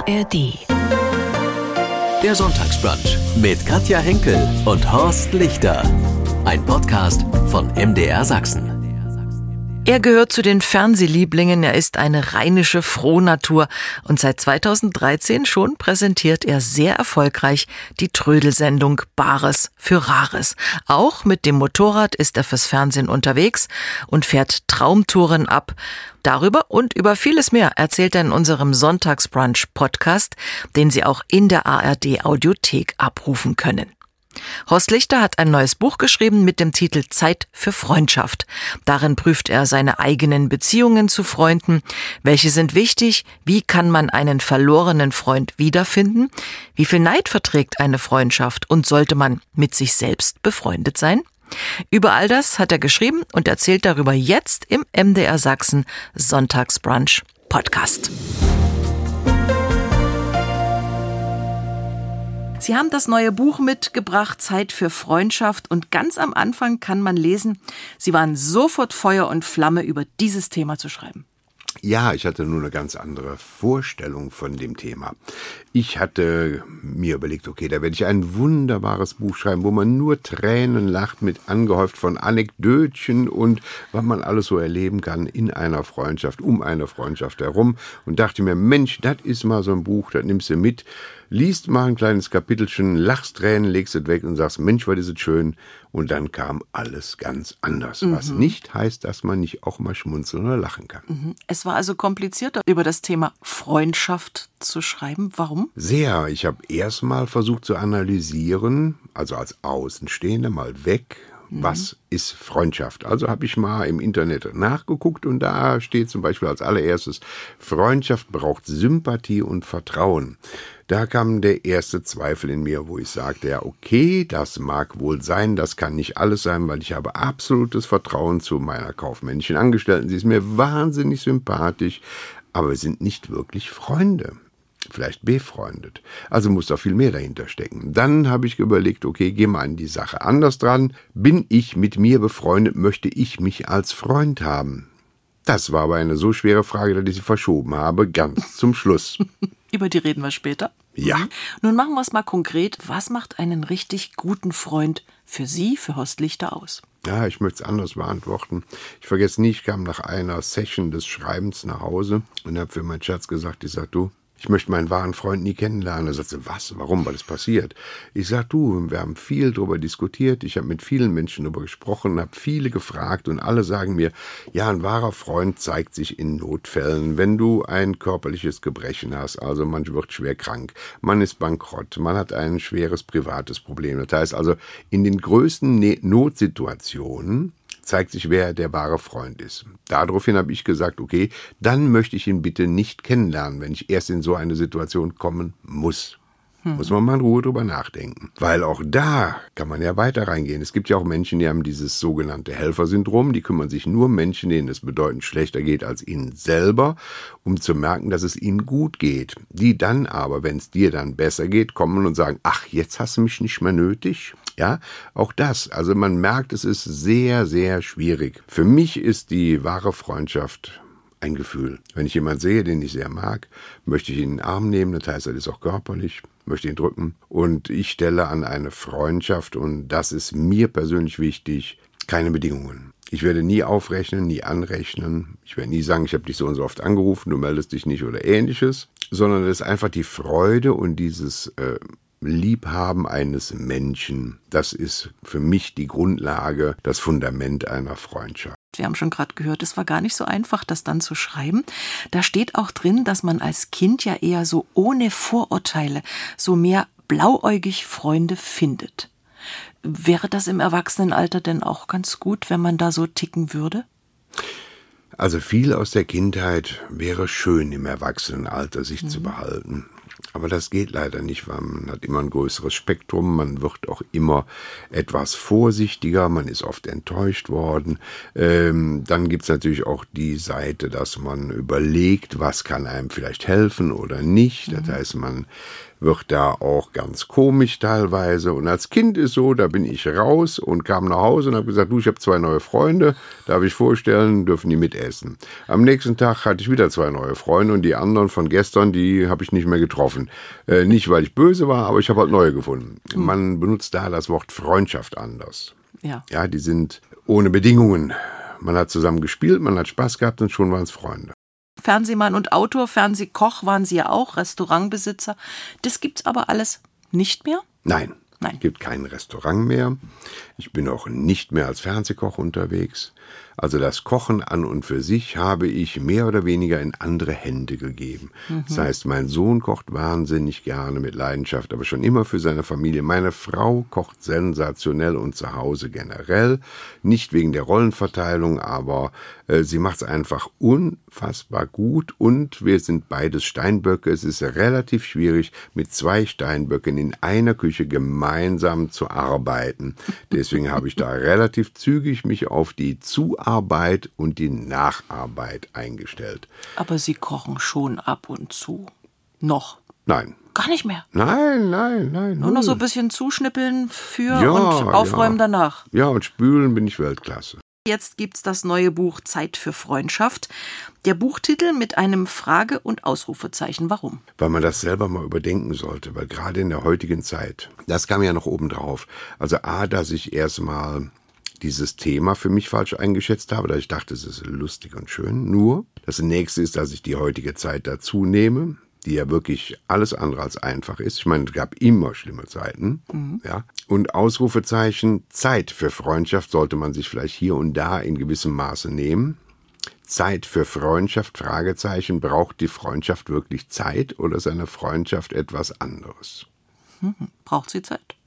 ARD. Der Sonntagsbrunch mit Katja Henkel und Horst Lichter. Ein Podcast von MDR Sachsen. Er gehört zu den Fernsehlieblingen, er ist eine rheinische Frohnatur und seit 2013 schon präsentiert er sehr erfolgreich die Trödelsendung Bares für Rares. Auch mit dem Motorrad ist er fürs Fernsehen unterwegs und fährt Traumtouren ab. Darüber und über vieles mehr erzählt er in unserem Sonntagsbrunch-Podcast, den Sie auch in der ARD-Audiothek abrufen können. Horst Lichter hat ein neues Buch geschrieben mit dem Titel Zeit für Freundschaft. Darin prüft er seine eigenen Beziehungen zu Freunden. Welche sind wichtig? Wie kann man einen verlorenen Freund wiederfinden? Wie viel Neid verträgt eine Freundschaft? Und sollte man mit sich selbst befreundet sein? Über all das hat er geschrieben und erzählt darüber jetzt im MDR Sachsen Sonntagsbrunch Podcast. Sie haben das neue Buch mitgebracht, Zeit für Freundschaft, und ganz am Anfang kann man lesen, Sie waren sofort Feuer und Flamme, über dieses Thema zu schreiben. Ja, ich hatte nur eine ganz andere Vorstellung von dem Thema. Ich hatte mir überlegt, okay, da werde ich ein wunderbares Buch schreiben, wo man nur Tränen lacht, mit angehäuft von Anekdötchen und was man alles so erleben kann in einer Freundschaft, um eine Freundschaft herum. Und dachte mir, Mensch, das ist mal so ein Buch, das nimmst du mit, liest mal ein kleines Kapitelchen, lachst Tränen, legst es weg und sagst, Mensch, was ist es schön. Und dann kam alles ganz anders. Was nicht heißt, dass man nicht auch mal schmunzeln oder lachen kann. Es war also komplizierter, über das Thema Freundschaft zu schreiben. Warum? Sehr. Ich habe erst mal versucht zu analysieren, also als Außenstehender mal weg, was ist Freundschaft? Also habe ich mal im Internet nachgeguckt und da steht zum Beispiel als allererstes, Freundschaft braucht Sympathie und Vertrauen. Da kam der erste Zweifel in mir, wo ich sagte, ja okay, das mag wohl sein, das kann nicht alles sein, weil ich habe absolutes Vertrauen zu meiner kaufmännischen Angestellten. Sie ist mir wahnsinnig sympathisch, aber wir sind nicht wirklich Freunde. Vielleicht befreundet. Also muss da viel mehr dahinter stecken. Dann habe ich überlegt, okay, geh mal an die Sache anders dran. Bin ich mit mir befreundet, möchte ich mich als Freund haben? Das war aber eine so schwere Frage, dass ich sie verschoben habe, ganz zum Schluss. Über die reden wir später. Ja. Nun machen wir es mal konkret. Was macht einen richtig guten Freund für Sie, für Horst Lichter aus? Ja, ich möchte es anders beantworten. Ich vergesse nie, ich kam nach einer Session des Schreibens nach Hause und habe für meinen Schatz gesagt, ich sag, du, ich möchte meinen wahren Freund nie kennenlernen. Er sagte, was? Warum? Was ist passiert? Ich sag, du, wir haben viel darüber diskutiert. Ich habe mit vielen Menschen darüber gesprochen, habe viele gefragt und alle sagen mir, ja, ein wahrer Freund zeigt sich in Notfällen, wenn du ein körperliches Gebrechen hast. Also man wird schwer krank, man ist bankrott, man hat ein schweres privates Problem. Das heißt also, in den größten Notsituationen zeigt sich, wer der wahre Freund ist. Daraufhin habe ich gesagt, okay, dann möchte ich ihn bitte nicht kennenlernen, wenn ich erst in so eine Situation kommen muss. Muss man mal in Ruhe drüber nachdenken. Weil auch da kann man ja weiter reingehen. Es gibt ja auch Menschen, die haben dieses sogenannte Helfersyndrom. Die kümmern sich nur um Menschen, denen es bedeutend schlechter geht als ihnen selber, um zu merken, dass es ihnen gut geht. Die dann aber, wenn es dir dann besser geht, kommen und sagen, ach, jetzt hast du mich nicht mehr nötig. Ja, auch das. Also man merkt, es ist sehr, sehr schwierig. Für mich ist die wahre Freundschaft ein Gefühl. Wenn ich jemanden sehe, den ich sehr mag, möchte ich ihn in den Arm nehmen, das heißt, das ist auch körperlich, möchte ihn drücken. Und ich stelle an eine Freundschaft, und das ist mir persönlich wichtig, keine Bedingungen. Ich werde nie aufrechnen, nie anrechnen. Ich werde nie sagen, ich habe dich so und so oft angerufen, du meldest dich nicht oder ähnliches, sondern das ist einfach die Freude und dieses Liebhaben eines Menschen. Das ist für mich die Grundlage, das Fundament einer Freundschaft. Wir haben schon gerade gehört, es war gar nicht so einfach, das dann zu schreiben. Da steht auch drin, dass man als Kind ja eher so ohne Vorurteile, so mehr blauäugig Freunde findet. Wäre das im Erwachsenenalter denn auch ganz gut, wenn man da so ticken würde? Also viel aus der Kindheit wäre schön im Erwachsenenalter sich zu behalten. Aber das geht leider nicht, weil man hat immer ein größeres Spektrum, man wird auch immer etwas vorsichtiger, man ist oft enttäuscht worden. Dann gibt's natürlich auch die Seite, dass man überlegt, was kann einem vielleicht helfen oder nicht. Das heißt, man wird da auch ganz komisch teilweise. Und als Kind ist so, da bin ich raus und kam nach Hause und habe gesagt, du, ich habe 2 neue Freunde, darf ich vorstellen, dürfen die mitessen. Am nächsten Tag hatte ich wieder 2 neue Freunde und die anderen von gestern, die habe ich nicht mehr getroffen. Nicht, weil ich böse war, aber ich habe halt neue gefunden. Man benutzt da das Wort Freundschaft anders. Ja, die sind ohne Bedingungen. Man hat zusammen gespielt, man hat Spaß gehabt und schon waren es Freunde. Fernsehmann und Autor, Fernsehkoch waren Sie ja auch, Restaurantbesitzer. Das gibt's aber alles nicht mehr? Nein. Es gibt kein Restaurant mehr. Ich bin auch nicht mehr als Fernsehkoch unterwegs. Also das Kochen an und für sich habe ich mehr oder weniger in andere Hände gegeben. Das heißt, mein Sohn kocht wahnsinnig gerne mit Leidenschaft, aber schon immer für seine Familie. Meine Frau kocht sensationell und zu Hause generell. Nicht wegen der Rollenverteilung, aber sie macht es einfach unfassbar gut und wir sind beides Steinböcke. Es ist relativ schwierig, mit 2 Steinböcken in einer Küche gemeinsam zu arbeiten. Deswegen habe ich da relativ zügig mich auf die Zuarbeit und die Nacharbeit eingestellt. Aber Sie kochen schon ab und zu. Noch? Nein. Gar nicht mehr? Nein. Nur noch so ein bisschen zuschnippeln und aufräumen danach? Ja, und spülen bin ich Weltklasse. Jetzt gibt's das neue Buch Zeit für Freundschaft. Der Buchtitel mit einem Frage- und Ausrufezeichen. Warum? Weil man das selber mal überdenken sollte, weil gerade in der heutigen Zeit, das kam ja noch obendrauf. Also dass ich erstmal dieses Thema für mich falsch eingeschätzt habe, da ich dachte, es ist lustig und schön. Nur, das nächste ist, dass ich die heutige Zeit dazu nehme, die ja wirklich alles andere als einfach ist. Ich meine, es gab immer schlimme Zeiten. Ja. Und Ausrufezeichen, Zeit für Freundschaft sollte man sich vielleicht hier und da in gewissem Maße nehmen. Zeit für Freundschaft, Fragezeichen, braucht die Freundschaft wirklich Zeit oder ist eine Freundschaft etwas anderes? Braucht sie Zeit?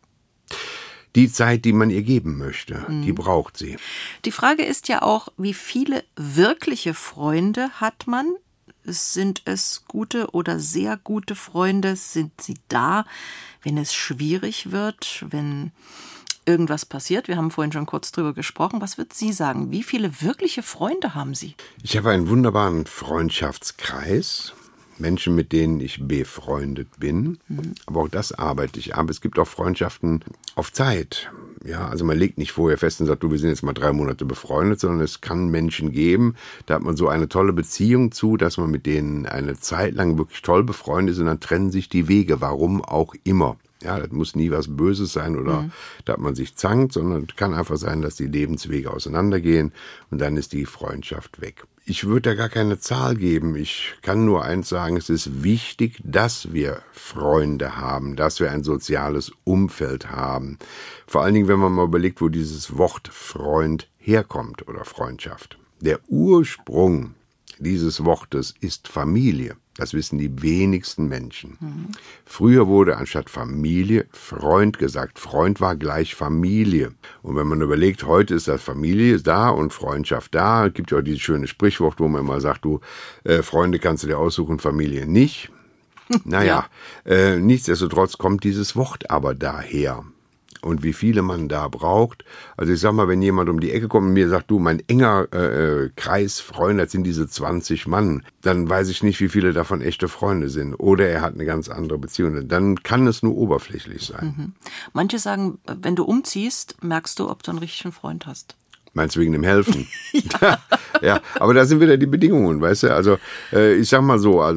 Die Zeit, die man ihr geben möchte, die braucht sie. Die Frage ist ja auch, wie viele wirkliche Freunde hat man? Sind es gute oder sehr gute Freunde? Sind sie da, wenn es schwierig wird, wenn irgendwas passiert? Wir haben vorhin schon kurz drüber gesprochen. Was wird Sie sagen? Wie viele wirkliche Freunde haben Sie? Ich habe einen wunderbaren Freundschaftskreis. Menschen, mit denen ich befreundet bin. Aber auch das arbeite ich ab. Es gibt auch Freundschaften auf Zeit. Ja, also man legt nicht vorher fest und sagt, du, wir sind jetzt mal 3 Monate befreundet, sondern es kann Menschen geben, da hat man so eine tolle Beziehung zu, dass man mit denen eine Zeit lang wirklich toll befreundet ist und dann trennen sich die Wege, warum auch immer. Ja, das muss nie was Böses sein oder dass man sich zankt, sondern es kann einfach sein, dass die Lebenswege auseinandergehen und dann ist die Freundschaft weg. Ich würde da gar keine Zahl geben. Ich kann nur eins sagen, es ist wichtig, dass wir Freunde haben, dass wir ein soziales Umfeld haben. Vor allen Dingen, wenn man mal überlegt, wo dieses Wort Freund herkommt oder Freundschaft. Der Ursprung dieses Wortes ist Familie. Das wissen die wenigsten Menschen. Früher wurde anstatt Familie Freund gesagt. Freund war gleich Familie. Und wenn man überlegt, heute ist das Familie da und Freundschaft da. Es gibt ja auch dieses schöne Sprichwort, wo man immer sagt, du, Freunde kannst du dir aussuchen, Familie nicht. Naja, nichtsdestotrotz kommt dieses Wort aber daher. Und wie viele man da braucht. Also ich sag mal, wenn jemand um die Ecke kommt und mir sagt, du, mein enger Kreis Freunde, das sind diese 20 Mann, dann weiß ich nicht, wie viele davon echte Freunde sind. Oder er hat eine ganz andere Beziehung. Dann kann es nur oberflächlich sein. Manche sagen, wenn du umziehst, merkst du, ob du einen richtigen Freund hast. Meinst du wegen dem Helfen? Ja, aber da sind wieder die Bedingungen, weißt du? Also ich sag mal so,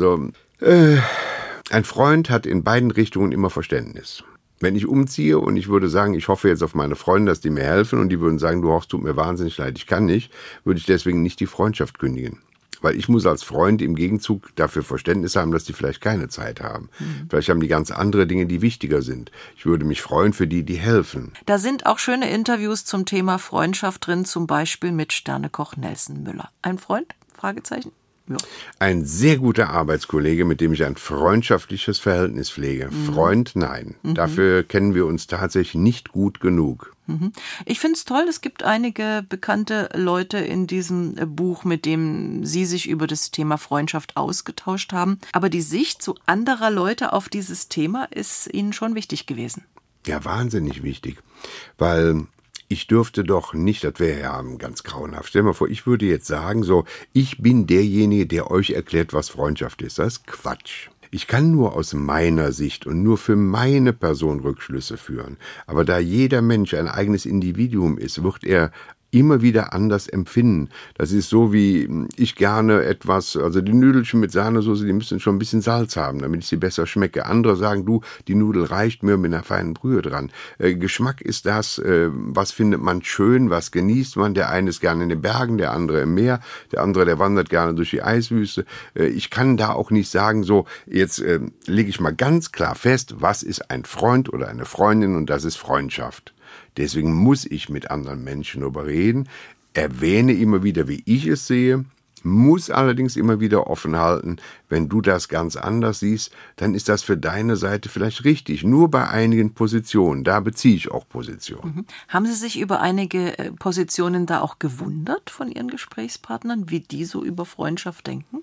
ein Freund hat in beiden Richtungen immer Verständnis. Wenn ich umziehe und ich würde sagen, ich hoffe jetzt auf meine Freunde, dass die mir helfen und die würden sagen, du Horst, tut mir wahnsinnig leid, ich kann nicht, würde ich deswegen nicht die Freundschaft kündigen. Weil ich muss als Freund im Gegenzug dafür Verständnis haben, dass die vielleicht keine Zeit haben. Vielleicht haben die ganz andere Dinge, die wichtiger sind. Ich würde mich freuen für die, die helfen. Da sind auch schöne Interviews zum Thema Freundschaft drin, zum Beispiel mit Sternekoch Nelson Müller. Ein Freund? Fragezeichen. Ja. Ein sehr guter Arbeitskollege, mit dem ich ein freundschaftliches Verhältnis pflege. Freund, nein. Dafür kennen wir uns tatsächlich nicht gut genug. Ich finde es toll, es gibt einige bekannte Leute in diesem Buch, mit denen Sie sich über das Thema Freundschaft ausgetauscht haben. Aber die Sicht so anderer Leute auf dieses Thema ist Ihnen schon wichtig gewesen. Ja, wahnsinnig wichtig. Weil ich dürfte doch nicht, das wäre ja ganz grauenhaft. Stell dir mal vor, ich würde jetzt sagen, so, ich bin derjenige, der euch erklärt, was Freundschaft ist. Das ist Quatsch. Ich kann nur aus meiner Sicht und nur für meine Person Rückschlüsse führen. Aber da jeder Mensch ein eigenes Individuum ist, wird er immer wieder anders empfinden. Das ist so, wie ich gerne etwas, also die Nüdelchen mit Sahnesoße, die müssen schon ein bisschen Salz haben, damit ich sie besser schmecke. Andere sagen, du, die Nudel reicht mir mit einer feinen Brühe dran. Geschmack ist das, was findet man schön, was genießt man. Der eine ist gerne in den Bergen, der andere im Meer, der andere, der wandert gerne durch die Eiswüste. Ich kann da auch nicht sagen, so, jetzt lege ich mal ganz klar fest, was ist ein Freund oder eine Freundin, und das ist Freundschaft. Deswegen muss ich mit anderen Menschen darüber reden, erwähne immer wieder, wie ich es sehe, muss allerdings immer wieder offen halten, wenn du das ganz anders siehst, dann ist das für deine Seite vielleicht richtig. Nur bei einigen Positionen, da beziehe ich auch Position. Haben Sie sich über einige Positionen da auch gewundert von Ihren Gesprächspartnern, wie die so über Freundschaft denken?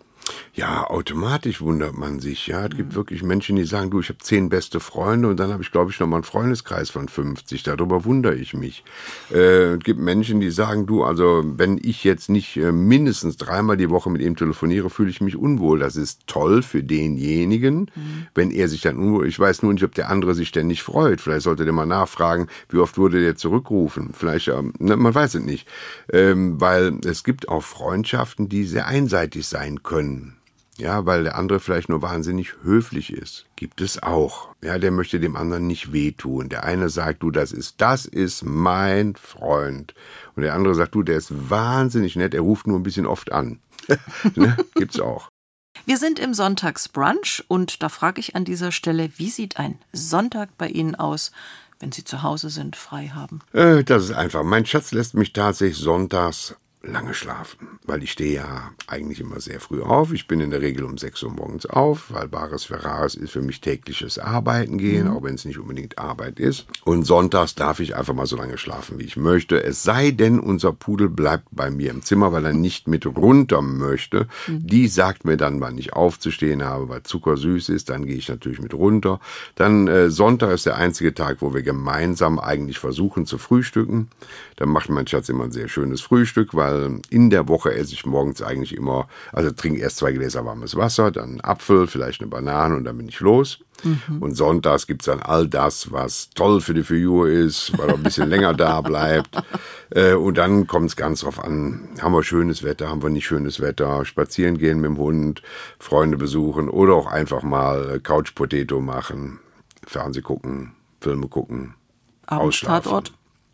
Ja, automatisch wundert man sich. Ja, es gibt wirklich Menschen, die sagen, du, ich habe 10 beste Freunde und dann habe ich, glaube ich, noch mal einen Freundeskreis von 50. Darüber wundere ich mich. Es gibt Menschen, die sagen, du, also wenn ich jetzt nicht mindestens 3-mal die Woche mit ihm telefoniere, fühle ich mich unwohl. Das ist toll für denjenigen, wenn er sich dann unwohl. Ich weiß nur nicht, ob der andere sich ständig freut. Vielleicht sollte der mal nachfragen, wie oft wurde der zurückgerufen. Vielleicht, man weiß es nicht, weil es gibt auch Freundschaften, die sehr einseitig sein können. Ja, weil der andere vielleicht nur wahnsinnig höflich ist. Gibt es auch. Ja, der möchte dem anderen nicht wehtun. Der eine sagt, du, das ist mein Freund. Und der andere sagt, du, der ist wahnsinnig nett, er ruft nur ein bisschen oft an. Ne? Gibt's auch. Wir sind im Sonntagsbrunch und da frage ich an dieser Stelle, wie sieht ein Sonntag bei Ihnen aus, wenn Sie zu Hause sind, frei haben? Das ist einfach. Mein Schatz lässt mich tatsächlich sonntags lange schlafen, weil ich stehe ja eigentlich immer sehr früh auf. Ich bin in der Regel um 6 Uhr morgens auf, weil Bares für Rares ist für mich tägliches Arbeiten gehen, auch wenn es nicht unbedingt Arbeit ist. Und sonntags darf ich einfach mal so lange schlafen, wie ich möchte. Es sei denn, unser Pudel bleibt bei mir im Zimmer, weil er nicht mit runter möchte. Die sagt mir dann, wann ich aufzustehen habe, weil Zucker süß ist. Dann gehe ich natürlich mit runter. Dann Sonntag ist der einzige Tag, wo wir gemeinsam eigentlich versuchen zu frühstücken. Dann macht mein Schatz immer ein sehr schönes Frühstück, weil in der Woche esse ich morgens eigentlich immer, also trinke erst 2 Gläser warmes Wasser, dann einen Apfel, vielleicht eine Banane und dann bin ich los. Und sonntags gibt's dann all das, was toll für die Figur ist, weil er ein bisschen länger da bleibt. Und dann kommt es ganz drauf an, haben wir schönes Wetter, haben wir nicht schönes Wetter, spazieren gehen mit dem Hund, Freunde besuchen oder auch einfach mal Couch Potato machen, Fernseh gucken, Filme gucken, Abendstatort?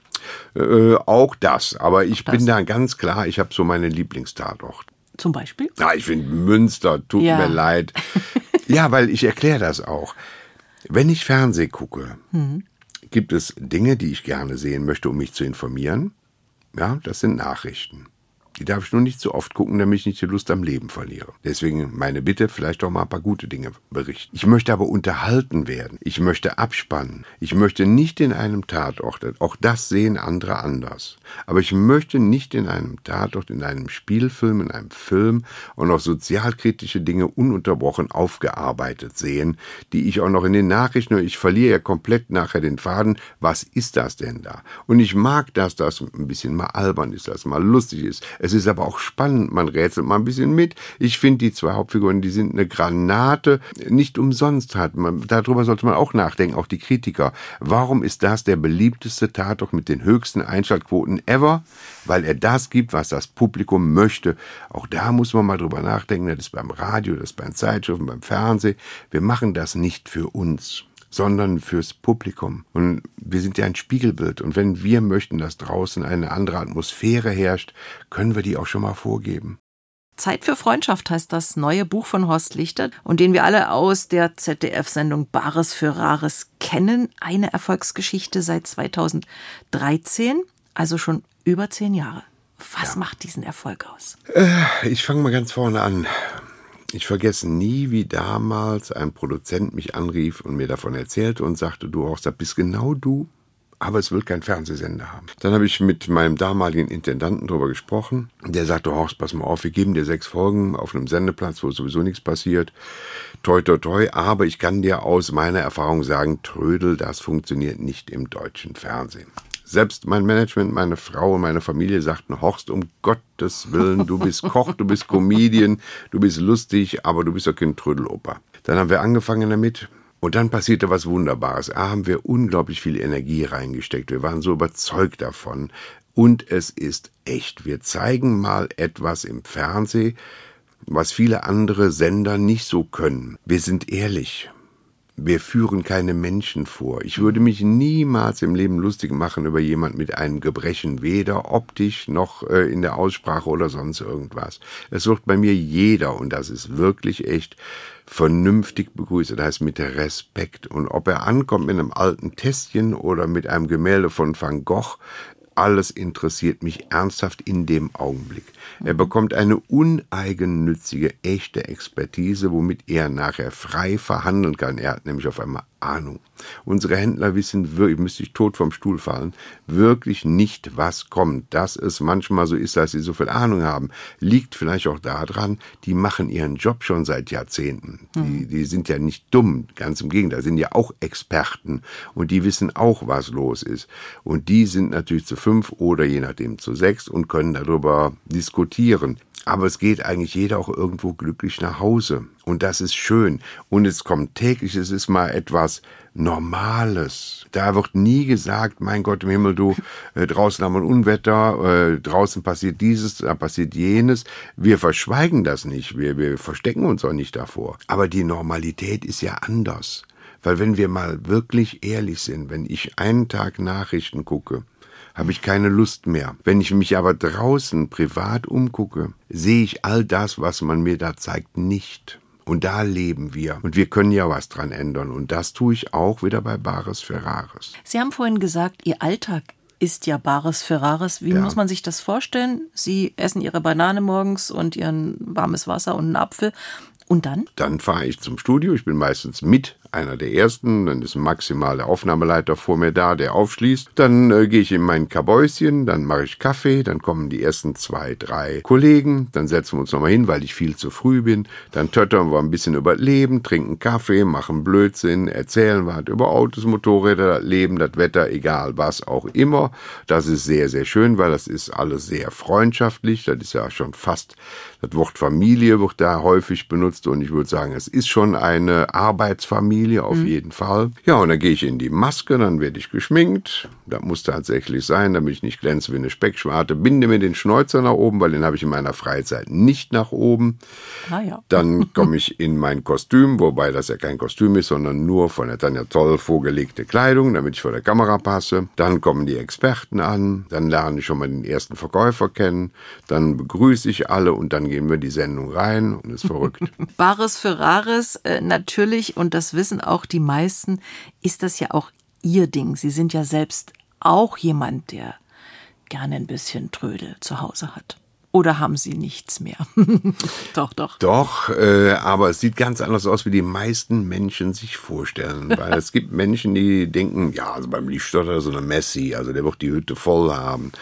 Auch das, aber ich bin da ganz klar, ich habe so meine Lieblingstatort. Zum Beispiel? Ja, ich finde Münster, tut mir leid. Ja, weil ich erkläre das auch. Wenn ich Fernseh gucke, gibt es Dinge, die ich gerne sehen möchte, um mich zu informieren. Ja, das sind Nachrichten. Die darf ich nur nicht so oft gucken, damit ich nicht die Lust am Leben verliere. Deswegen meine Bitte, vielleicht auch mal ein paar gute Dinge berichten. Ich möchte aber unterhalten werden. Ich möchte abspannen. Ich möchte nicht in einem Tatort, auch das sehen andere anders. Aber ich möchte nicht in einem Tatort, in einem Spielfilm, in einem Film auch noch sozialkritische Dinge ununterbrochen aufgearbeitet sehen, die ich auch noch in den Nachrichten, ich verliere ja komplett nachher den Faden, was ist das denn da? Und ich mag das ein bisschen mal albern ist, das mal lustig ist. Es ist aber auch spannend, man rätselt mal ein bisschen mit. Ich finde, die 2 Hauptfiguren, die sind eine Granate. Nicht umsonst darüber sollte man auch nachdenken, auch die Kritiker. Warum ist das der beliebteste Tatort mit den höchsten Einschaltquoten ever? Weil er das gibt, was das Publikum möchte. Auch da muss man mal drüber nachdenken. Das ist beim Radio, das ist bei Zeitschriften, beim Fernsehen. Wir machen das nicht für uns, sondern fürs Publikum. Und wir sind ja ein Spiegelbild. Und wenn wir möchten, dass draußen eine andere Atmosphäre herrscht, können wir die auch schon mal vorgeben. Zeit für Freundschaft heißt das neue Buch von Horst Lichter und den wir alle aus der ZDF-Sendung Bares für Rares kennen. Eine Erfolgsgeschichte seit 2013, also schon über 10 Jahre. Was macht diesen Erfolg aus? Ich fange mal ganz vorne an. Ich vergesse nie, wie damals ein Produzent mich anrief und mir davon erzählte und sagte, du Horst, das bist genau du, aber es will kein Fernsehsender haben. Dann habe ich mit meinem damaligen Intendanten darüber gesprochen. Der sagte, Horst, pass mal auf, wir geben dir 6 Folgen auf einem Sendeplatz, wo sowieso nichts passiert. Toi, toi, toi. Aber ich kann dir aus meiner Erfahrung sagen, Trödel, das funktioniert nicht im deutschen Fernsehen. Selbst mein Management, meine Frau und meine Familie sagten, Horst, um Gottes Willen, du bist Koch, du bist Comedian, du bist lustig, aber du bist doch kein Trödeloper. Dann haben wir angefangen damit. Und dann passierte was Wunderbares. Haben wir unglaublich viel Energie reingesteckt. Wir waren so überzeugt davon. Und es ist echt. Wir zeigen mal etwas im Fernsehen, was viele andere Sender nicht so können. Wir sind ehrlich. Wir führen keine Menschen vor. Ich würde mich niemals im Leben lustig machen über jemand mit einem Gebrechen, weder optisch noch in der Aussprache oder sonst irgendwas. Es wird bei mir jeder, und das ist wirklich echt, vernünftig begrüßt, das heißt mit Respekt. Und ob er ankommt mit einem alten Tässchen oder mit einem Gemälde von Van Gogh, alles interessiert mich ernsthaft in dem Augenblick. Er bekommt eine uneigennützige, echte Expertise, womit er nachher frei verhandeln kann. Er hat nämlich auf einmal Ahnung. Unsere Händler wissen wirklich, müsste ich tot vom Stuhl fallen, wirklich nicht, was kommt. Dass es manchmal so ist, dass sie so viel Ahnung haben, liegt vielleicht auch daran, die machen ihren Job schon seit Jahrzehnten. Die sind ja nicht dumm, ganz im Gegenteil, sind ja auch Experten und die wissen auch, was los ist. Und die sind natürlich zu 5 oder je nachdem zu 6 und können darüber diskutieren. Aber es geht eigentlich jeder auch irgendwo glücklich nach Hause. Und das ist schön. Und es kommt täglich, es ist mal etwas Normales. Da wird nie gesagt, mein Gott im Himmel, du, draußen haben wir ein Unwetter, draußen passiert dieses, da passiert jenes. Wir verschweigen das nicht, wir verstecken uns auch nicht davor. Aber die Normalität ist ja anders. Weil wenn wir mal wirklich ehrlich sind, wenn ich einen Tag Nachrichten gucke, habe ich keine Lust mehr. Wenn ich mich aber draußen privat umgucke, sehe ich all das, was man mir da zeigt, nicht. Und da leben wir. Und wir können ja was dran ändern. Und das tue ich auch wieder bei Bares für Rares. Sie haben vorhin gesagt, Ihr Alltag ist ja Bares für Rares. Wie muss man sich das vorstellen? Sie essen Ihre Banane morgens und Ihren warmes Wasser und einen Apfel. Und dann? Dann fahre ich zum Studio. Ich bin meistens mit einer der Ersten. Dann ist maximal der Aufnahmeleiter vor mir da, der aufschließt. Dann gehe ich in mein Kabäuschen, dann mache ich Kaffee, dann kommen die ersten 2, 3 Kollegen. Dann setzen wir uns nochmal hin, weil ich viel zu früh bin. Dann töttern wir ein bisschen über das Leben, trinken Kaffee, machen Blödsinn, erzählen was über Autos, Motorräder, das Leben, das Wetter, egal was auch immer. Das ist sehr, sehr schön, weil das ist alles sehr freundschaftlich. Das ist ja schon fast, das Wort Familie wird da häufig benutzt und ich würde sagen, es ist schon eine Arbeitsfamilie auf jeden Fall. Ja, und dann gehe ich in die Maske, dann werde ich geschminkt. Das muss tatsächlich sein, damit ich nicht glänze wie eine Speckschwarte. Binde mir den Schnäuzer nach oben, weil den habe ich in meiner Freizeit nicht nach oben. Ah, ja. Dann komme ich in mein Kostüm, wobei das ja kein Kostüm ist, sondern nur von der Tanja Zoll vorgelegte Kleidung, damit ich vor der Kamera passe. Dann kommen die Experten an, dann lerne ich schon mal den ersten Verkäufer kennen, dann begrüße ich alle und dann gehen wir die Sendung rein und ist verrückt. Bares für Rares, natürlich, und das wissen auch die meisten, ist das ja auch Ihr Ding. Sie sind ja selbst auch jemand, der gerne ein bisschen Trödel zu Hause hat. Oder haben Sie nichts mehr? Doch. Doch, aber es sieht ganz anders aus, wie die meisten Menschen sich vorstellen. Weil es gibt Menschen, die denken, ja, also beim Lichtstotter so eine Messi, also der wird die Hütte voll haben.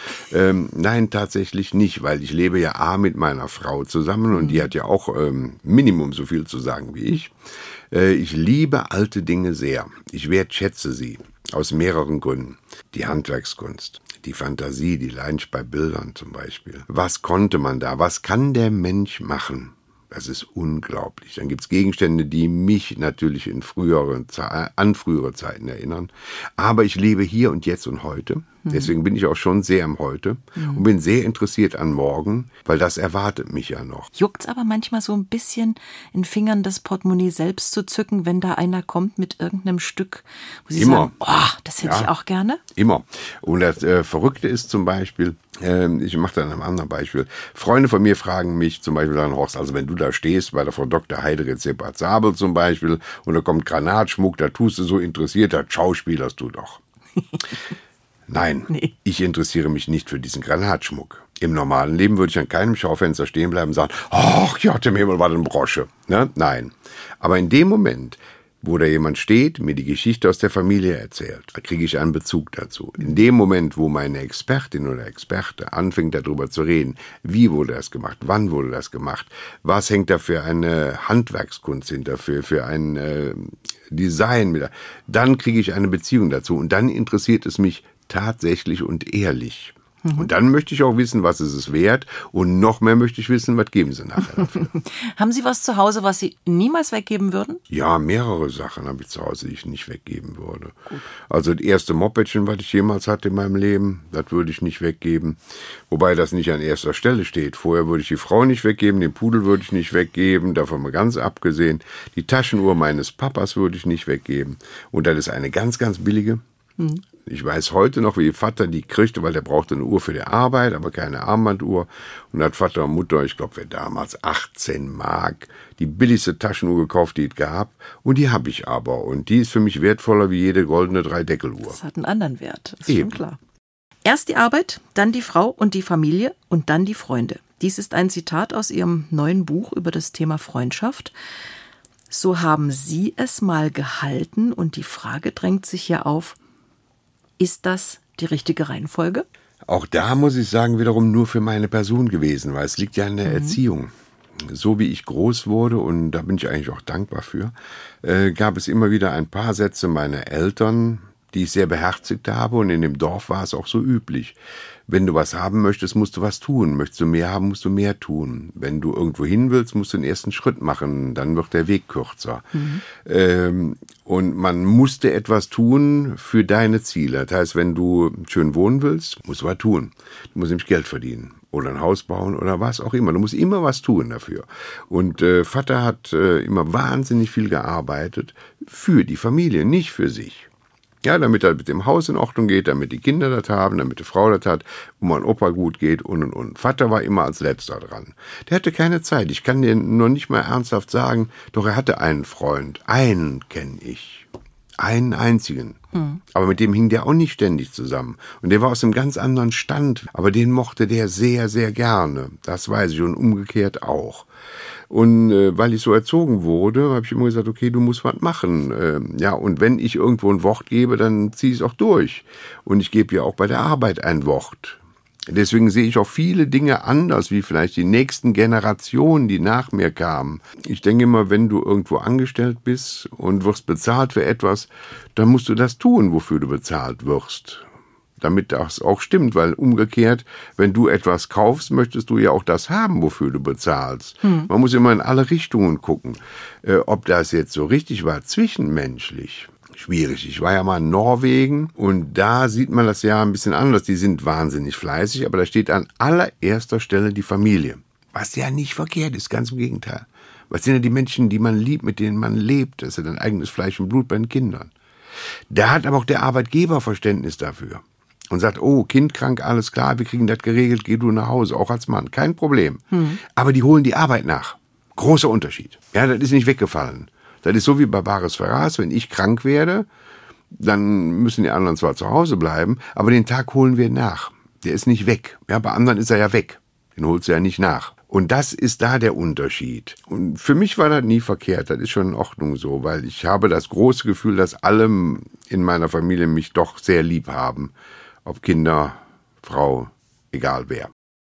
Nein, tatsächlich nicht, weil ich lebe ja mit meiner Frau zusammen und die hat ja auch Minimum so viel zu sagen wie ich. Ich liebe alte Dinge sehr. Ich wertschätze sie aus mehreren Gründen. Die Handwerkskunst, die Fantasie, die Leidenschaft bei Bildern zum Beispiel. Was konnte man da? Was kann der Mensch machen? Das ist unglaublich. Dann gibt's Gegenstände, die mich natürlich an frühere Zeiten erinnern. Aber ich lebe hier und jetzt und heute. Deswegen bin ich auch schon sehr am Heute und bin sehr interessiert an morgen, weil das erwartet mich ja noch. Juckt's aber manchmal so ein bisschen in Fingern, das Portemonnaie selbst zu zücken, wenn da einer kommt mit irgendeinem Stück, wo Sie sagen, das hätte ich auch gerne? Immer. Und das Verrückte ist zum Beispiel, ich mache da ein anderes Beispiel. Freunde von mir fragen mich zum Beispiel dann, Horst, also wenn du da stehst bei der Frau Dr. Heidrich Seppert-Sabel zum Beispiel und da kommt Granatschmuck, da tust du so interessiert, da schauspielerst du doch. Nein, Ich interessiere mich nicht für diesen Granatschmuck. Im normalen Leben würde ich an keinem Schaufenster stehen bleiben und sagen, ach ja, im Himmel war eine Brosche. Ne? Nein. Aber in dem Moment, wo da jemand steht, mir die Geschichte aus der Familie erzählt, da kriege ich einen Bezug dazu. In dem Moment, wo meine Expertin oder Experte anfängt, darüber zu reden, wie wurde das gemacht, wann wurde das gemacht, was hängt da für eine Handwerkskunst hinter, für ein Design, dann kriege ich eine Beziehung dazu und dann interessiert es mich tatsächlich und ehrlich. Und dann möchte ich auch wissen, was ist es wert und noch mehr möchte ich wissen, was geben sie nachher dafür. Haben Sie was zu Hause, was Sie niemals weggeben würden? Ja, mehrere Sachen habe ich zu Hause, die ich nicht weggeben würde. Gut. Also das erste Mopedchen, was ich jemals hatte in meinem Leben, das würde ich nicht weggeben. Wobei das nicht an erster Stelle steht. Vorher würde ich die Frau nicht weggeben, den Pudel würde ich nicht weggeben, davon mal ganz abgesehen. Die Taschenuhr meines Papas würde ich nicht weggeben. Und das ist eine ganz, ganz billige. Ich weiß heute noch, wie Vater die kriegte, weil der brauchte eine Uhr für die Arbeit, aber keine Armbanduhr. Und hat Vater und Mutter, ich glaube, wer damals 18 Mark, die billigste Taschenuhr gekauft, die es gab. Und die habe ich aber. Und die ist für mich wertvoller wie jede goldene 3-Deckel-Uhr. Das hat einen anderen Wert, ist schon klar. Erst die Arbeit, dann die Frau und die Familie und dann die Freunde. Dies ist ein Zitat aus Ihrem neuen Buch über das Thema Freundschaft. So haben Sie es mal gehalten und die Frage drängt sich ja auf, ist das die richtige Reihenfolge? Auch da muss ich sagen, wiederum nur für meine Person gewesen, weil es liegt ja in der Erziehung. So wie ich groß wurde, und da bin ich eigentlich auch dankbar für, gab es immer wieder ein paar Sätze meiner Eltern, die ich sehr beherzigt habe, und in dem Dorf war es auch so üblich. Wenn du was haben möchtest, musst du was tun. Möchtest du mehr haben, musst du mehr tun. Wenn du irgendwo hin willst, musst du den ersten Schritt machen, dann wird der Weg kürzer. Und man musste etwas tun für deine Ziele. Das heißt, wenn du schön wohnen willst, musst du was tun. Du musst nämlich Geld verdienen oder ein Haus bauen oder was auch immer. Du musst immer was tun dafür. Und Vater hat immer wahnsinnig viel gearbeitet für die Familie, nicht für sich. Ja, damit er mit dem Haus in Ordnung geht, damit die Kinder das haben, damit die Frau das hat, wo mein Opa gut geht und. Vater war immer als Letzter dran. Der hatte keine Zeit. Ich kann dir noch nicht mal ernsthaft sagen, doch er hatte einen Freund. Einen kenne ich. Einen einzigen. Aber mit dem hing der auch nicht ständig zusammen. Und der war aus einem ganz anderen Stand. Aber den mochte der sehr, sehr gerne. Das weiß ich, und umgekehrt auch. Und weil ich so erzogen wurde, habe ich immer gesagt, okay, du musst was machen. Ja, und wenn ich irgendwo ein Wort gebe, dann ziehe ich es auch durch. Und ich gebe ja auch bei der Arbeit ein Wort. Deswegen sehe ich auch viele Dinge anders, wie vielleicht die nächsten Generationen, die nach mir kamen. Ich denke immer, wenn du irgendwo angestellt bist und wirst bezahlt für etwas, dann musst du das tun, wofür du bezahlt wirst. Damit das auch stimmt, weil umgekehrt, wenn du etwas kaufst, möchtest du ja auch das haben, wofür du bezahlst. Man muss immer in alle Richtungen gucken. Ob das jetzt so richtig war, zwischenmenschlich, schwierig. Ich war ja mal in Norwegen und da sieht man das ja ein bisschen anders. Die sind wahnsinnig fleißig, aber da steht an allererster Stelle die Familie. Was ja nicht verkehrt ist, ganz im Gegenteil. Was sind ja die Menschen, die man liebt, mit denen man lebt? Das ist ja dein eigenes Fleisch und Blut bei den Kindern. Da hat aber auch der Arbeitgeber Verständnis dafür. Und sagt, oh, Kind krank, alles klar, wir kriegen das geregelt, geh du nach Hause, auch als Mann, kein Problem. Aber die holen die Arbeit nach. Großer Unterschied. Ja, das ist nicht weggefallen. Das ist so wie bei Bares Ferraz, wenn ich krank werde, dann müssen die anderen zwar zu Hause bleiben, aber den Tag holen wir nach. Der ist nicht weg. Ja, bei anderen ist er ja weg. Den holst du ja nicht nach. Und das ist da der Unterschied. Und für mich war das nie verkehrt, das ist schon in Ordnung so, weil ich habe das große Gefühl, dass alle in meiner Familie mich doch sehr lieb haben. Ob Kinder, Frau, egal wer.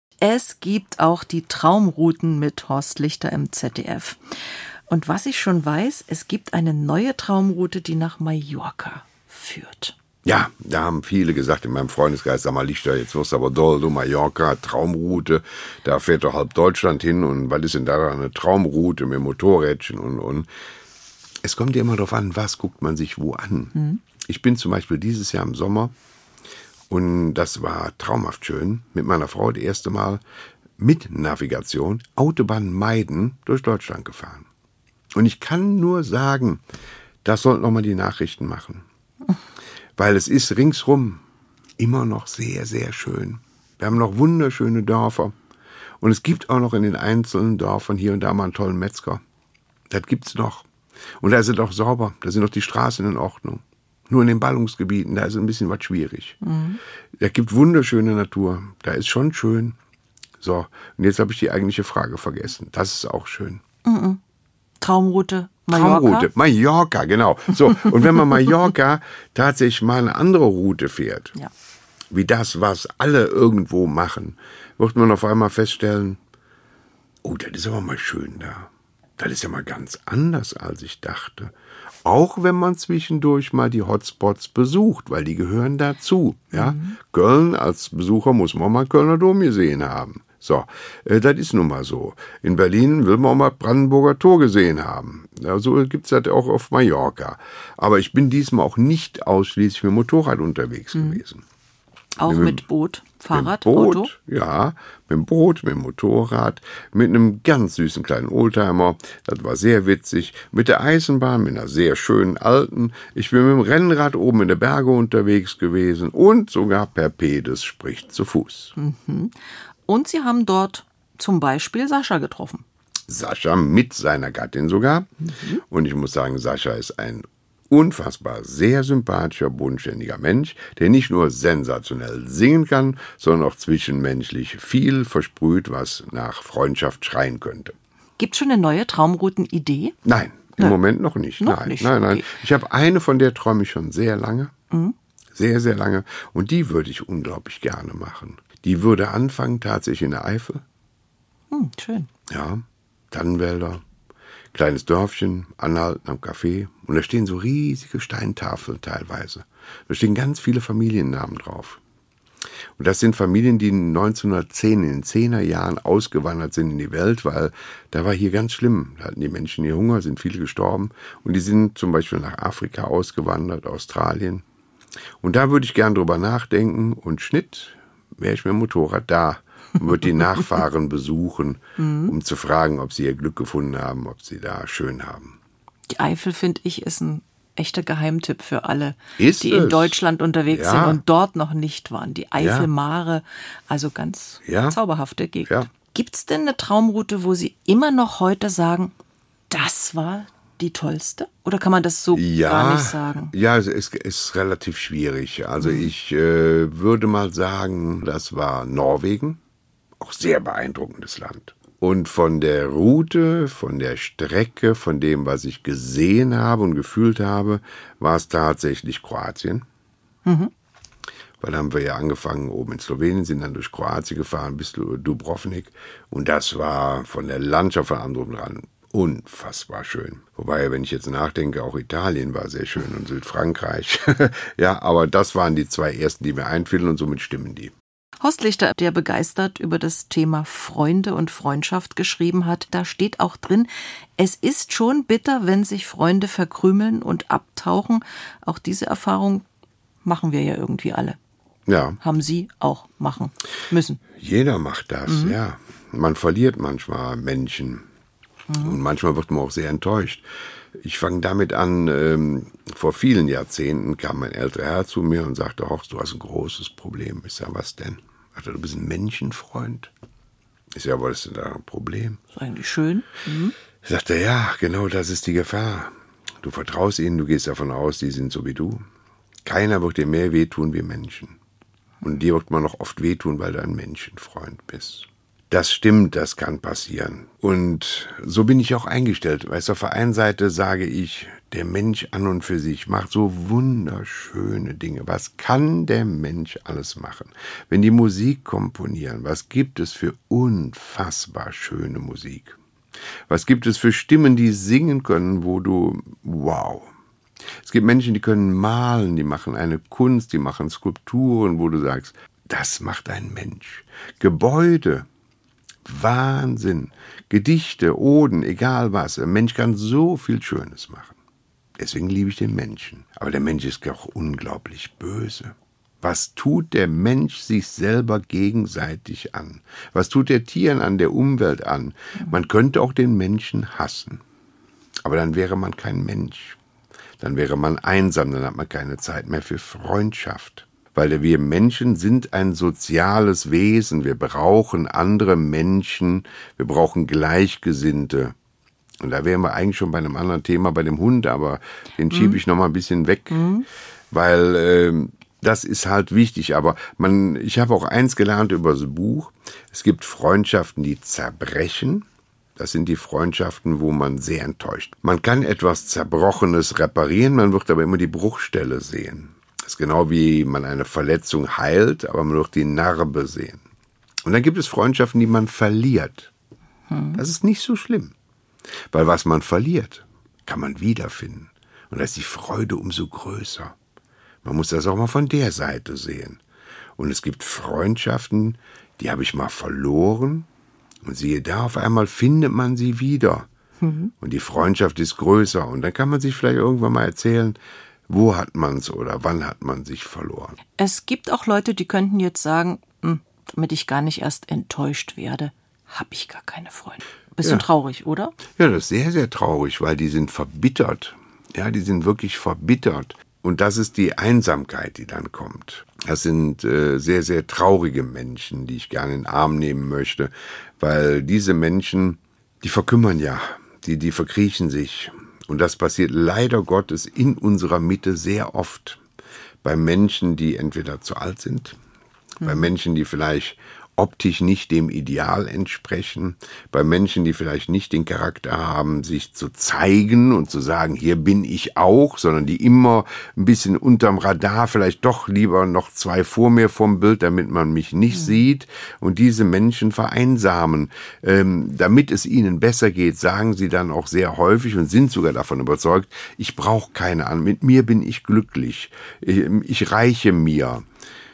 Es gibt auch die Traumrouten mit Horst Lichter im ZDF. Und was ich schon weiß, es gibt eine neue Traumroute, die nach Mallorca führt. Ja, da haben viele gesagt in meinem Freundeskreis, sag mal Lichter, jetzt wirst du aber doll, du Mallorca, Traumroute, da fährt doch halb Deutschland hin und was ist denn da eine Traumroute mit Motorrädchen und. Es kommt ja immer darauf an, was guckt man sich wo an. Ich bin zum Beispiel dieses Jahr im Sommer, und das war traumhaft schön, mit meiner Frau das erste Mal mit Navigation Autobahn meiden durch Deutschland gefahren. Und ich kann nur sagen, das sollten nochmal die Nachrichten machen. Weil es ist ringsrum immer noch sehr, sehr schön. Wir haben noch wunderschöne Dörfer. Und es gibt auch noch in den einzelnen Dörfern hier und da mal einen tollen Metzger. Das gibt's noch. Und da ist es auch sauber. Da sind auch die Straßen in Ordnung. Nur in den Ballungsgebieten, da ist ein bisschen was schwierig. Da gibt wunderschöne Natur. Da ist schon schön. So, und jetzt habe ich die eigentliche Frage vergessen. Das ist auch schön. Traumroute Mallorca? Traumroute, Mallorca, genau. So, und wenn man Mallorca tatsächlich mal eine andere Route fährt, Ja. wie das, was alle irgendwo machen, wird man auf einmal feststellen, oh, das ist aber mal schön da. Das ist ja mal ganz anders, als ich dachte. Auch wenn man zwischendurch mal die Hotspots besucht, weil die gehören dazu. Ja? Köln, als Besucher muss man mal Kölner Dom gesehen haben. So, das ist nun mal so. In Berlin will man auch mal Brandenburger Tor gesehen haben. Ja, so gibt's das auch auf Mallorca. Aber ich bin diesmal auch nicht ausschließlich mit dem Motorrad unterwegs gewesen. Auch mit Boot, Fahrrad, mit dem Boot, Auto? Ja, mit dem Boot, mit dem Motorrad, mit einem ganz süßen kleinen Oldtimer. Das war sehr witzig. Mit der Eisenbahn, mit einer sehr schönen alten. Ich bin mit dem Rennrad oben in den Bergen unterwegs gewesen und sogar per Pedis, sprich zu Fuß. Und Sie haben dort zum Beispiel Sascha getroffen. Sascha mit seiner Gattin sogar. Und ich muss sagen, Sascha ist ein unfassbar sehr sympathischer, bodenständiger Mensch, der nicht nur sensationell singen kann, sondern auch zwischenmenschlich viel versprüht, was nach Freundschaft schreien könnte. Gibt es schon eine neue Traumrouten-Idee? Nein, im Moment noch nicht. Noch nicht, Nein. okay. Ich habe eine, von der träume ich schon sehr lange. Sehr, sehr lange. Und die würde ich unglaublich gerne machen. Die würde anfangen tatsächlich in der Eifel. Schön. Ja, Tannenwälder. Kleines Dörfchen, anhalten am Café. Und da stehen so riesige Steintafeln teilweise. Da stehen ganz viele Familiennamen drauf. Und das sind Familien, die 1910, in den 10er Jahren ausgewandert sind in die Welt, weil da war hier ganz schlimm. Da hatten die Menschen hier Hunger, sind viele gestorben. Und die sind zum Beispiel nach Afrika ausgewandert, Australien. Und da würde ich gern drüber nachdenken. Und Schnitt, wäre ich mit dem Motorrad da. Und würde die Nachfahren besuchen, um zu fragen, ob sie ihr Glück gefunden haben, ob sie da schön haben. Die Eifel, finde ich, ist ein echter Geheimtipp für alle, Ist die in es? Deutschland unterwegs Ja. sind und dort noch nicht waren. Die Eifelmare, also ganz zauberhafte Gegend. Ja. Gibt es denn eine Traumroute, wo Sie immer noch heute sagen, das war die tollste? Oder kann man das so gar nicht sagen? Ja, es ist relativ schwierig. Also ich würde mal sagen, das war Norwegen. Auch sehr beeindruckendes Land. Und von der Route, von der Strecke, von dem, was ich gesehen habe und gefühlt habe, war es tatsächlich Kroatien. Weil da haben wir ja angefangen oben in Slowenien, sind dann durch Kroatien gefahren bis Dubrovnik. Und das war von der Landschaft von allem drum dran unfassbar schön. Wobei, wenn ich jetzt nachdenke, auch Italien war sehr schön und Südfrankreich. Ja, aber das waren die zwei ersten, die mir einfielen und somit stimmen die. Horst Lichter, der begeistert über das Thema Freunde und Freundschaft geschrieben hat, da steht auch drin, es ist schon bitter, wenn sich Freunde verkrümeln und abtauchen. Auch diese Erfahrung machen wir ja irgendwie alle. Ja. Haben Sie auch machen müssen. Jeder macht das, ja. Man verliert manchmal Menschen und manchmal wird man auch sehr enttäuscht. Ich fange damit an, vor vielen Jahrzehnten kam mein älterer Herr zu mir und sagte, Horst, du hast ein großes Problem. Ich sage, was denn? Er sagte, du bist ein Menschenfreund. Ich sage, was ist denn da ein Problem? Das ist eigentlich schön. Sagt er, ja, genau das ist die Gefahr. Du vertraust ihnen, du gehst davon aus, die sind so wie du. Keiner wird dir mehr wehtun wie Menschen. Und dir wird man noch oft wehtun, weil du ein Menschenfreund bist. Das stimmt, das kann passieren. Und so bin ich auch eingestellt. Weißt du, auf der einen Seite sage ich, der Mensch an und für sich macht so wunderschöne Dinge. Was kann der Mensch alles machen? Wenn die Musik komponieren, was gibt es für unfassbar schöne Musik? Was gibt es für Stimmen, die singen können, wo du, wow. Es gibt Menschen, die können malen, die machen eine Kunst, die machen Skulpturen, wo du sagst, das macht ein Mensch. Gebäude. Wahnsinn. Gedichte, Oden, egal was. Ein Mensch kann so viel Schönes machen. Deswegen liebe ich den Menschen. Aber der Mensch ist auch unglaublich böse. Was tut der Mensch sich selber gegenseitig an? Was tut der Tieren an, der Umwelt an? Man könnte auch den Menschen hassen. Aber dann wäre man kein Mensch. Dann wäre man einsam, dann hat man keine Zeit mehr für Freundschaft. Weil wir Menschen sind ein soziales Wesen. Wir brauchen andere Menschen. Wir brauchen Gleichgesinnte. Und da wären wir eigentlich schon bei einem anderen Thema, bei dem Hund, aber den schiebe ich noch mal ein bisschen weg. Weil Das ist halt wichtig, aber ich habe auch eins gelernt über das Buch. Es gibt Freundschaften, die zerbrechen. Das sind die Freundschaften, wo man sehr enttäuscht. Man kann etwas Zerbrochenes reparieren, man wird aber immer die Bruchstelle sehen. Das ist genau wie man eine Verletzung heilt, aber man wird die Narbe sehen. Und dann gibt es Freundschaften, die man verliert. Das ist nicht so schlimm, weil was man verliert, kann man wiederfinden. Und da ist die Freude umso größer. Man muss das auch mal von der Seite sehen. Und es gibt Freundschaften, die habe ich mal verloren. Und siehe da, auf einmal findet man sie wieder. Und die Freundschaft ist größer. Und dann kann man sich vielleicht irgendwann mal erzählen, wo hat man es oder wann hat man sich verloren. Es gibt auch Leute, die könnten jetzt sagen, damit ich gar nicht erst enttäuscht werde, habe ich gar keine Freunde. Bisschen traurig, oder? Ja, das ist sehr, sehr traurig, weil die sind verbittert. Ja, die sind wirklich verbittert. Und das ist die Einsamkeit, die dann kommt. Das sind sehr, sehr traurige Menschen, die ich gerne in den Arm nehmen möchte, weil diese Menschen, die verkümmern ja, die verkriechen sich. Und das passiert leider Gottes in unserer Mitte sehr oft. Bei Menschen, die entweder zu alt sind, bei Menschen, die vielleicht optisch nicht dem Ideal entsprechen, bei Menschen, die vielleicht nicht den Charakter haben, sich zu zeigen und zu sagen, hier bin ich auch, sondern die immer ein bisschen unterm Radar, vielleicht doch lieber noch 2 vor mir vom Bild, damit man mich nicht sieht. Und diese Menschen vereinsamen. Damit es ihnen besser geht, sagen sie dann auch sehr häufig und sind sogar davon überzeugt, ich brauche keine an, mit mir bin ich glücklich, ich reiche mir.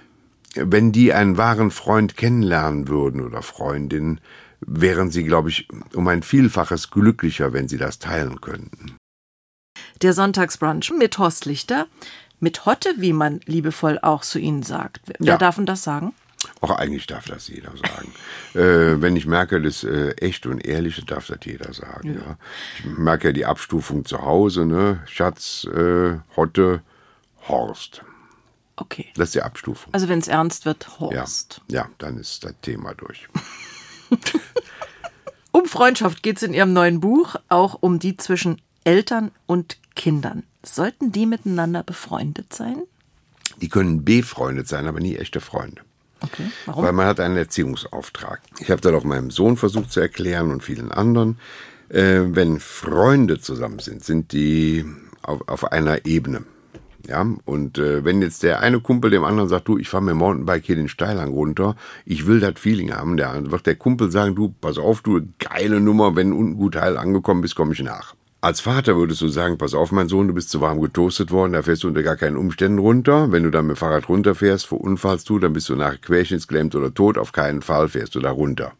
Wenn die einen wahren Freund kennenlernen würden oder Freundin, wären sie, glaube ich, um ein Vielfaches glücklicher, wenn sie das teilen könnten. Der Sonntagsbrunch mit Horst Lichter, mit Hotte, wie man liebevoll auch zu Ihnen sagt. Wer darf denn das sagen? Auch eigentlich darf das jeder sagen. Wenn ich merke, das echt und ehrliche, darf das jeder sagen. Ja. Ich merke ja die Abstufung zu Hause, ne? Schatz, Hotte, Horst. Okay. Das ist die Abstufung. Also wenn es ernst wird, Horst. Ja, dann ist das Thema durch. Um Freundschaft geht es in Ihrem neuen Buch, auch um die zwischen Eltern und Kindern. Sollten die miteinander befreundet sein? Die können befreundet sein, aber nie echte Freunde. Okay, warum? Weil man hat einen Erziehungsauftrag. Ich habe das auch meinem Sohn versucht zu erklären und vielen anderen. Wenn Freunde zusammen sind, sind die auf einer Ebene. Ja, und wenn jetzt der eine Kumpel dem anderen sagt, du, ich fahre mit dem Mountainbike hier den Steilhang runter, ich will das Feeling haben, dann wird der Kumpel sagen, du, pass auf, du, geile Nummer, wenn du unten gut heil angekommen bist, komme ich nach. Als Vater würdest du sagen, pass auf, mein Sohn, du bist zu warm getoastet worden, da fährst du unter gar keinen Umständen runter. Wenn du dann mit dem Fahrrad runterfährst, verunfallst du, dann bist du nachher querschnittsgelähmt oder tot, auf keinen Fall fährst du da runter.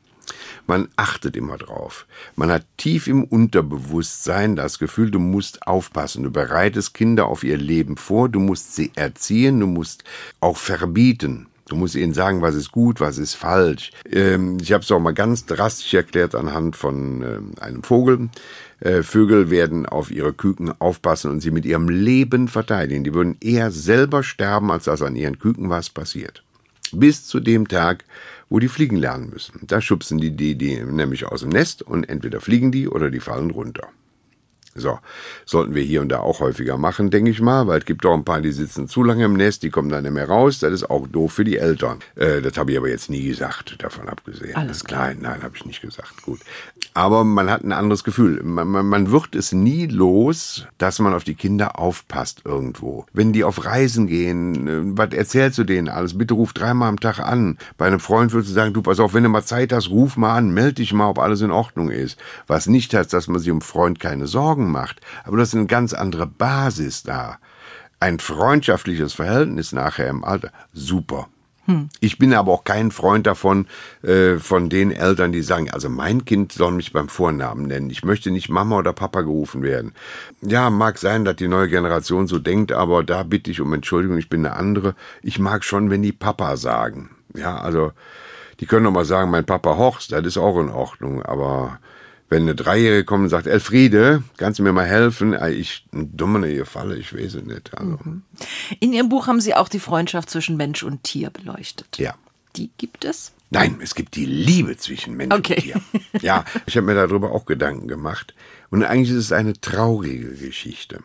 Man achtet immer drauf. Man hat tief im Unterbewusstsein das Gefühl, du musst aufpassen. Du bereitest Kinder auf ihr Leben vor, du musst sie erziehen, du musst auch verbieten. Du musst ihnen sagen, was ist gut, was ist falsch. Ich habe es auch mal ganz drastisch erklärt anhand von einem Vogel. Vögel werden auf ihre Küken aufpassen und sie mit ihrem Leben verteidigen. Die würden eher selber sterben, als dass an ihren Küken was passiert. Bis zu dem Tag, wo die fliegen lernen müssen. Da schubsen die nämlich aus dem Nest und entweder fliegen die oder die fallen runter. So, sollten wir hier und da auch häufiger machen, denke ich mal, weil es gibt doch ein paar, die sitzen zu lange im Nest, die kommen dann nicht mehr raus, das ist auch doof für die Eltern. Das habe ich aber jetzt nie gesagt, davon abgesehen. Alles klar. Nein, habe ich nicht gesagt, gut. Aber man hat ein anderes Gefühl. Man wird es nie los, dass man auf die Kinder aufpasst irgendwo. Wenn die auf Reisen gehen, was erzählst du denen alles? Bitte ruf 3-mal am Tag an. Bei einem Freund würdest du sagen, du, pass auf, wenn du mal Zeit hast, ruf mal an, melde dich mal, ob alles in Ordnung ist. Was nicht heißt, dass man sich um Freund keine Sorgen macht. Aber das ist eine ganz andere Basis da. Ein freundschaftliches Verhältnis nachher im Alter, super. Ich bin aber auch kein Freund davon, von den Eltern, die sagen, also mein Kind soll mich beim Vornamen nennen. Ich möchte nicht Mama oder Papa gerufen werden. Ja, mag sein, dass die neue Generation so denkt, aber da bitte ich um Entschuldigung, ich bin eine andere. Ich mag schon, wenn die Papa sagen. Ja, also die können doch mal sagen, mein Papa Horst, das ist auch in Ordnung, aber wenn eine Dreijährige kommt und sagt, Elfriede, kannst du mir mal helfen? Ich dumme ihr Falle, ich weiß es nicht. Also. In Ihrem Buch haben Sie auch die Freundschaft zwischen Mensch und Tier beleuchtet. Ja. Die gibt es? Nein, es gibt die Liebe zwischen Mensch und Tier. Ja, ich habe mir darüber auch Gedanken gemacht. Und eigentlich ist es eine traurige Geschichte.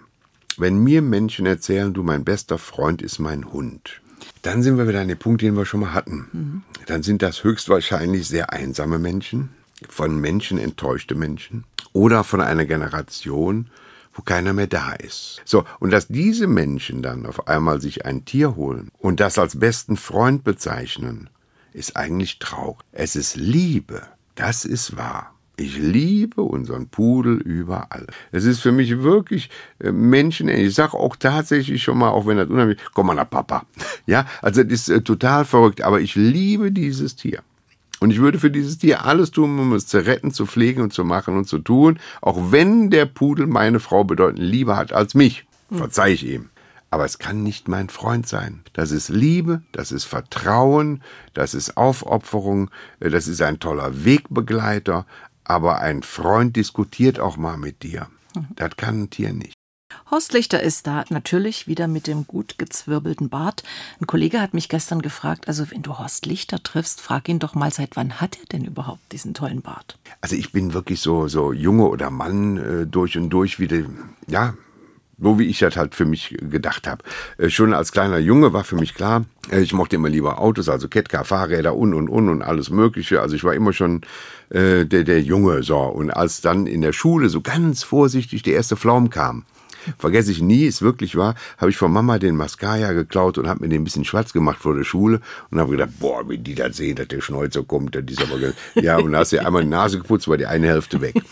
Wenn mir Menschen erzählen, du, mein bester Freund ist mein Hund, dann sind wir wieder an dem Punkt, den wir schon mal hatten. Dann sind das höchstwahrscheinlich sehr einsame Menschen, von Menschen enttäuschte Menschen oder von einer Generation, wo keiner mehr da ist. So, und dass diese Menschen dann auf einmal sich ein Tier holen und das als besten Freund bezeichnen, ist eigentlich traurig. Es ist Liebe, das ist wahr. Ich liebe unseren Pudel über alles. Es ist für mich wirklich menschenähnlich. Ich sage auch tatsächlich schon mal, auch wenn das unheimlich ist, komm mal nach Papa. Ja, also das ist total verrückt, aber ich liebe dieses Tier. Und ich würde für dieses Tier alles tun, um es zu retten, zu pflegen und zu machen und zu tun, auch wenn der Pudel meine Frau bedeutend lieber hat als mich. Verzeih ich ihm. Aber es kann nicht mein Freund sein. Das ist Liebe, das ist Vertrauen, das ist Aufopferung, das ist ein toller Wegbegleiter. Aber ein Freund diskutiert auch mal mit dir. Das kann ein Tier nicht. Horst Lichter ist da, natürlich wieder mit dem gut gezwirbelten Bart. Ein Kollege hat mich gestern gefragt, also wenn du Horst Lichter triffst, frag ihn doch mal, seit wann hat er denn überhaupt diesen tollen Bart? Also ich bin wirklich so Junge oder Mann durch und durch wieder, ja, so wie ich das halt für mich gedacht habe. Schon als kleiner Junge war für mich klar, ich mochte immer lieber Autos, also Kettcar, Fahrräder und alles Mögliche. Also ich war immer schon der Junge. So. Und als dann in der Schule so ganz vorsichtig der erste Flaum kam, vergesse ich nie, ist wirklich wahr, habe ich von Mama den Mascara geklaut und habe mir den ein bisschen schwarz gemacht vor der Schule und habe gedacht, boah, wenn die das sehen, dass der Schnäuzer kommt, dann ist aber, ja, und dann hast du einmal die Nase geputzt, war die eine Hälfte weg.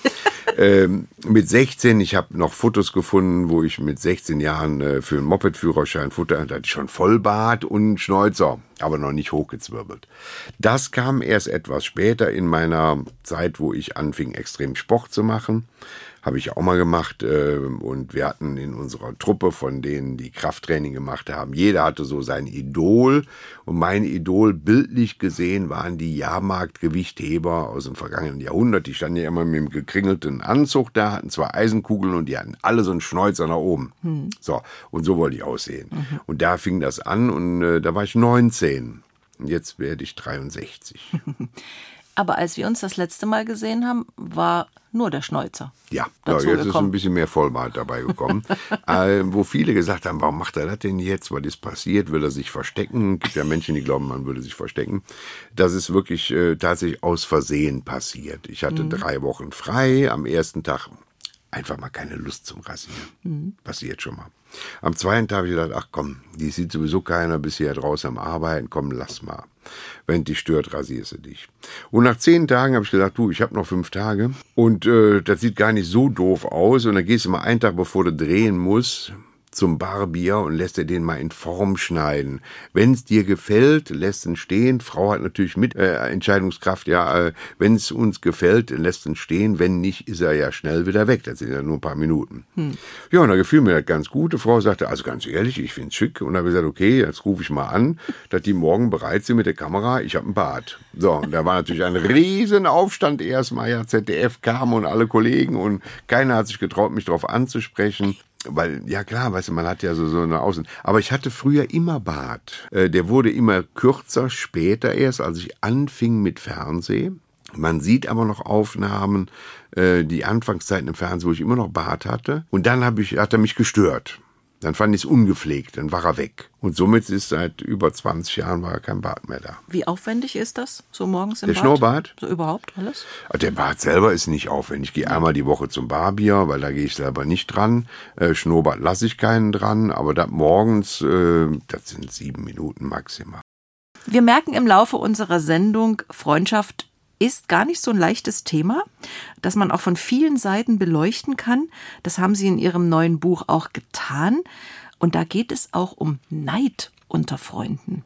Mit 16, ich habe noch Fotos gefunden, wo ich mit 16 Jahren für einen Moped-Führerschein da hatte ich schon Vollbart und Schnäuzer, aber noch nicht hochgezwirbelt. Das kam erst etwas später in meiner Zeit, wo ich anfing, extrem Sport zu machen. Habe ich auch mal gemacht und wir hatten in unserer Truppe von denen, die Krafttraining gemacht haben, jeder hatte so sein Idol und mein Idol bildlich gesehen waren die Jahrmarktgewichtheber aus dem vergangenen Jahrhundert. Die standen ja immer mit dem gekringelten Anzug da, hatten 2 Eisenkugeln und die hatten alle so einen Schnäuzer nach oben. So, und so wollte ich aussehen. Und da fing das an und da war ich 19 und jetzt werde ich 63. Aber als wir uns das letzte Mal gesehen haben, war nur der Schnäuzer. Ja, jetzt ist ein bisschen mehr Vollbart dabei gekommen. Wo viele gesagt haben, warum macht er das denn jetzt? Was ist passiert? Will er sich verstecken? Es gibt ja Menschen, die glauben, man würde sich verstecken. Das ist wirklich tatsächlich aus Versehen passiert. Ich hatte 3 Wochen frei. Am ersten Tag einfach mal keine Lust zum Rasieren. Passiert schon mal. Am zweiten Tag habe ich gedacht, ach komm, die sieht sowieso keiner, bis hier draußen am Arbeiten, komm, lass mal. Wenn dich stört, rasierst du dich. Und nach 10 Tagen habe ich gesagt, du, ich habe noch 5 Tage und das sieht gar nicht so doof aus. Und dann gehst du mal einen Tag, bevor du drehen musst, zum Barbier und lässt dir den mal in Form schneiden. Wenn es dir gefällt, lässt ihn stehen. Frau hat natürlich mit Entscheidungskraft. Ja, wenn es uns gefällt, lässt ihn stehen. Wenn nicht, ist er ja schnell wieder weg. Das sind ja nur ein paar Minuten. Ja, und da gefiel mir das ganz gut. Die Frau sagte, also ganz ehrlich, ich finde es schick. Und dann habe ich gesagt, okay, jetzt rufe ich mal an, dass die morgen bereit sind mit der Kamera. Ich habe einen Bart. So, und da war natürlich ein riesen Aufstand erstmal. Ja, ZDF kam und alle Kollegen und keiner hat sich getraut, mich darauf anzusprechen. Weil, ja klar, weißt du, man hat ja so eine Außen. Aber ich hatte früher immer Bart. Der wurde immer kürzer, später erst, als ich anfing mit Fernsehen. Man sieht aber noch Aufnahmen, die Anfangszeiten im Fernsehen, wo ich immer noch Bart hatte. Und dann hat er mich gestört. Dann fand ich es ungepflegt, dann war er weg. Und somit ist seit über 20 Jahren war kein Bart mehr da. Wie aufwendig ist das, so morgens im Der Bad? Schnurrbart? So überhaupt alles? Der Bart selber ist nicht aufwendig. Ich gehe einmal die Woche zum Barbier, weil da gehe ich selber nicht dran. Schnurrbart lasse ich keinen dran, aber das morgens, das sind 7 Minuten maximal. Wir merken im Laufe unserer Sendung, Freundschaft ist gar nicht so ein leichtes Thema, das man auch von vielen Seiten beleuchten kann. Das haben Sie in Ihrem neuen Buch auch getan. Und da geht es auch um Neid unter Freunden.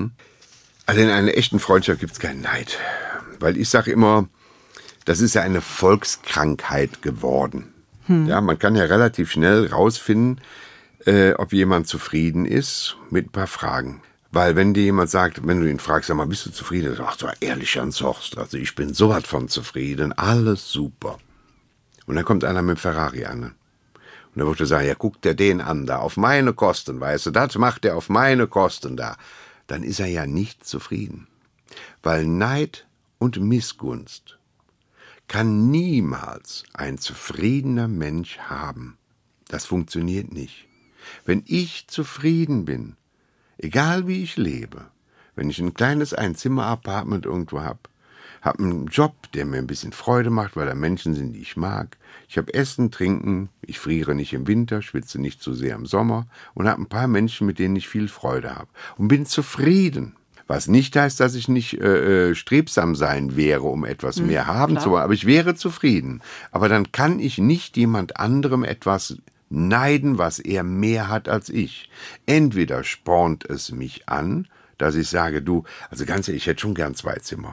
Also in einer echten Freundschaft gibt es keinen Neid. Weil ich sage immer, das ist ja eine Volkskrankheit geworden. Ja, man kann ja relativ schnell rausfinden, ob jemand zufrieden ist mit ein paar Fragen. Weil wenn dir jemand sagt, wenn du ihn fragst, sag mal, bist du zufrieden? Ach, so ehrlich, Hans Horst, also ich bin sowas von zufrieden, alles super. Und dann kommt einer mit dem Ferrari an. Und dann wird er sagen, ja, guck dir den an, da, auf meine Kosten, weißt du, das macht er auf meine Kosten da. Dann ist er ja nicht zufrieden. Weil Neid und Missgunst kann niemals ein zufriedener Mensch haben. Das funktioniert nicht. Wenn ich zufrieden bin, egal wie ich lebe, wenn ich ein kleines Einzimmer-Apartment irgendwo habe einen Job, der mir ein bisschen Freude macht, weil da Menschen sind, die ich mag, ich habe Essen, Trinken, ich friere nicht im Winter, schwitze nicht zu sehr im Sommer und habe ein paar Menschen, mit denen ich viel Freude habe und bin zufrieden. Was nicht heißt, dass ich nicht strebsam sein wäre, um etwas mehr haben zu wollen, aber ich wäre zufrieden. Aber dann kann ich nicht jemand anderem etwas neiden, was er mehr hat als ich. Entweder spornt es mich an, dass ich sage, du, also ganz ehrlich, ich hätte schon gern 2 Zimmer.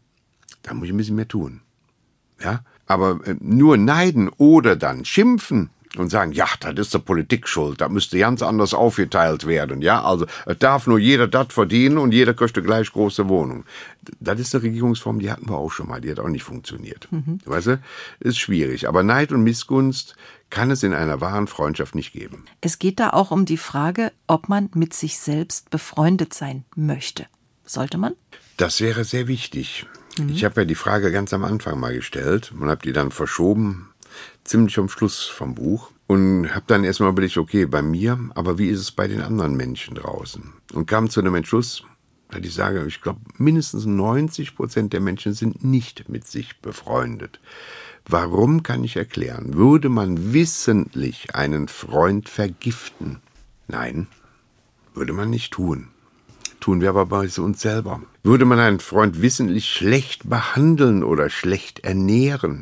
Da muss ich ein bisschen mehr tun. Ja? Aber nur neiden oder dann schimpfen und sagen, ja, das ist der Politik schuld, da müsste ganz anders aufgeteilt werden. Ja, also es darf nur jeder das verdienen und jeder kriegt eine gleich große Wohnung. Das ist eine Regierungsform, die hatten wir auch schon mal, die hat auch nicht funktioniert. Weißt du, ist schwierig. Aber Neid und Missgunst kann es in einer wahren Freundschaft nicht geben. Es geht da auch um die Frage, ob man mit sich selbst befreundet sein möchte. Sollte man? Das wäre sehr wichtig. Ich habe ja die Frage ganz am Anfang mal gestellt und habe die dann verschoben, ziemlich am Schluss vom Buch. Und habe dann erstmal überlegt, okay, bei mir, aber wie ist es bei den anderen Menschen draußen? Und kam zu dem Entschluss, dass ich sage, ich glaube, mindestens 90% der Menschen sind nicht mit sich befreundet. Warum, kann ich erklären? Würde man wissentlich einen Freund vergiften? Nein, würde man nicht tun. Tun wir aber bei uns selber. Würde man einen Freund wissentlich schlecht behandeln oder schlecht ernähren?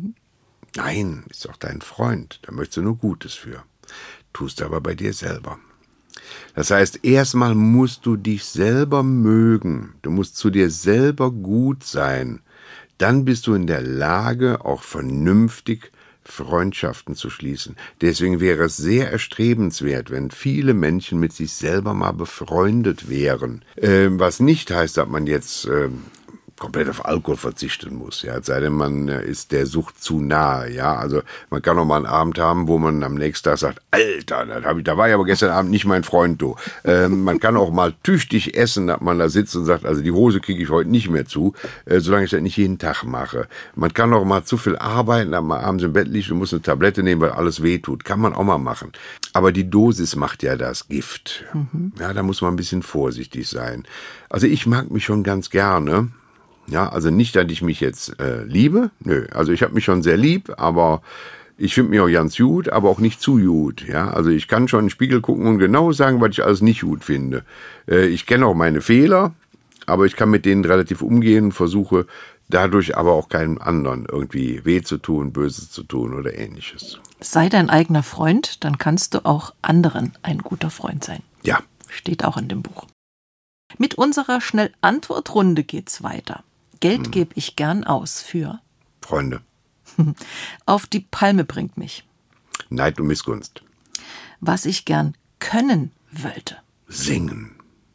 Nein, ist doch dein Freund, da möchtest du nur Gutes für. Tust du aber bei dir selber. Das heißt, erstmal musst du dich selber mögen. Du musst zu dir selber gut sein. Dann bist du in der Lage, auch vernünftig Freundschaften zu schließen. Deswegen wäre es sehr erstrebenswert, wenn viele Menschen mit sich selber mal befreundet wären. Was nicht heißt, dass man jetzt komplett auf Alkohol verzichten muss, ja, es sei denn, man ist der Sucht zu nahe, ja, also man kann auch mal einen Abend haben, wo man am nächsten Tag sagt, Alter, da war ich aber gestern Abend nicht mein Freund, du. Man kann auch mal tüchtig essen, dass man da sitzt und sagt, also die Hose kriege ich heute nicht mehr zu, solange ich das nicht jeden Tag mache. Man kann auch mal zu viel arbeiten, dass man abends im Bett liegt und muss eine Tablette nehmen, weil alles wehtut. Kann man auch mal machen. Aber die Dosis macht ja das Gift. Ja, da muss man ein bisschen vorsichtig sein. Also ich mag mich schon ganz gerne. Ja, also nicht, dass ich mich jetzt liebe, nö, also ich habe mich schon sehr lieb, aber ich finde mich auch ganz gut, aber auch nicht zu gut, ja, also ich kann schon in den Spiegel gucken und genau sagen, was ich alles nicht gut finde. Ich kenne auch meine Fehler, aber ich kann mit denen relativ umgehen und versuche dadurch aber auch keinem anderen irgendwie weh zu tun, Böses zu tun oder Ähnliches. Sei dein eigener Freund, dann kannst du auch anderen ein guter Freund sein. Ja. Steht auch in dem Buch. Mit unserer Schnell-Antwort-Runde geht's weiter. Geld gebe ich gern aus für Freunde. Auf die Palme bringt mich. Neid und Missgunst. Was ich gern können wollte. Singen.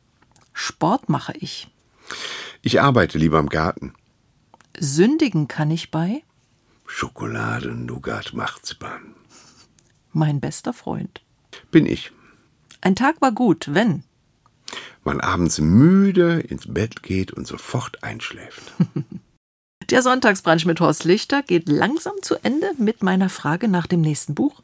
Sport mache ich. Ich arbeite lieber im Garten. Sündigen kann ich bei Schokolade, Nougat, Marzipan. Mein bester Freund. Bin ich. Ein Tag war gut, wenn man abends müde ins Bett geht und sofort einschläft. Der Sonntagsbrunch mit Horst Lichter geht langsam zu Ende mit meiner Frage nach dem nächsten Buch.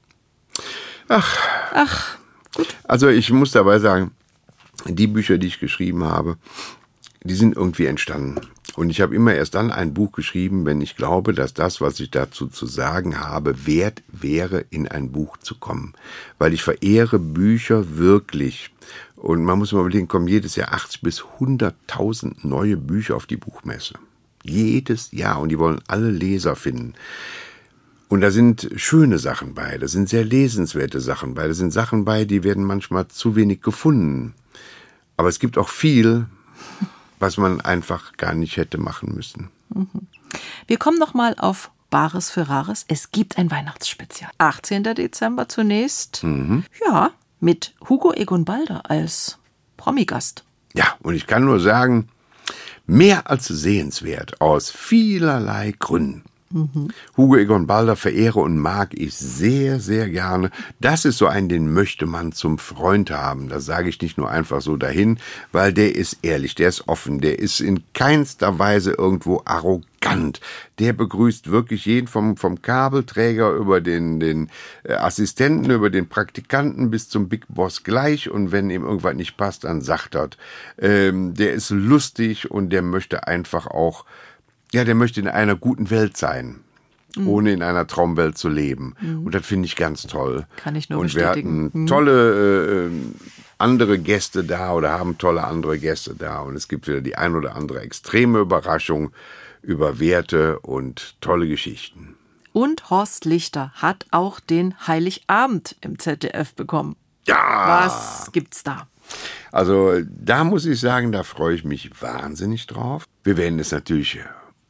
Ach, gut. Also ich muss dabei sagen, die Bücher, die ich geschrieben habe, die sind irgendwie entstanden. Und ich habe immer erst dann ein Buch geschrieben, wenn ich glaube, dass das, was ich dazu zu sagen habe, wert wäre, in ein Buch zu kommen. Weil ich verehre Bücher wirklich. Und man muss mal überlegen, kommen jedes Jahr 80.000 bis 100.000 neue Bücher auf die Buchmesse. Jedes Jahr. Und die wollen alle Leser finden. Und da sind schöne Sachen bei, da sind sehr lesenswerte Sachen bei, da sind Sachen bei, die werden manchmal zu wenig gefunden. Aber es gibt auch viel, was man einfach gar nicht hätte machen müssen. Wir kommen nochmal auf Bares für Rares. Es gibt ein Weihnachtsspezial. 18. Dezember zunächst. Ja, mit Hugo Egon Balder als Promi-Gast. Ja, und ich kann nur sagen, mehr als sehenswert aus vielerlei Gründen. Hugo Egon Balder verehre und mag ich sehr, sehr gerne. Das ist so ein, den möchte man zum Freund haben. Das sage ich nicht nur einfach so dahin, weil der ist ehrlich, der ist offen, der ist in keinster Weise irgendwo arrogant. Der begrüßt wirklich jeden vom Kabelträger über den Assistenten, über den Praktikanten bis zum Big Boss gleich. Und wenn ihm irgendwas nicht passt, dann sagt er. Der ist lustig und der möchte einfach auch, ja, der möchte in einer guten Welt sein, ohne in einer Traumwelt zu leben. Und das finde ich ganz toll. Kann ich nur bestätigen. bestätigen. Und wir hatten tolle andere Gäste da oder haben tolle andere Gäste da. Und es gibt wieder die ein oder andere extreme Überraschung über Werte und tolle Geschichten. Und Horst Lichter hat auch den Heiligabend im ZDF bekommen. Ja! Was gibt's da? Also da muss ich sagen, da freue ich mich wahnsinnig drauf. Wir werden es natürlich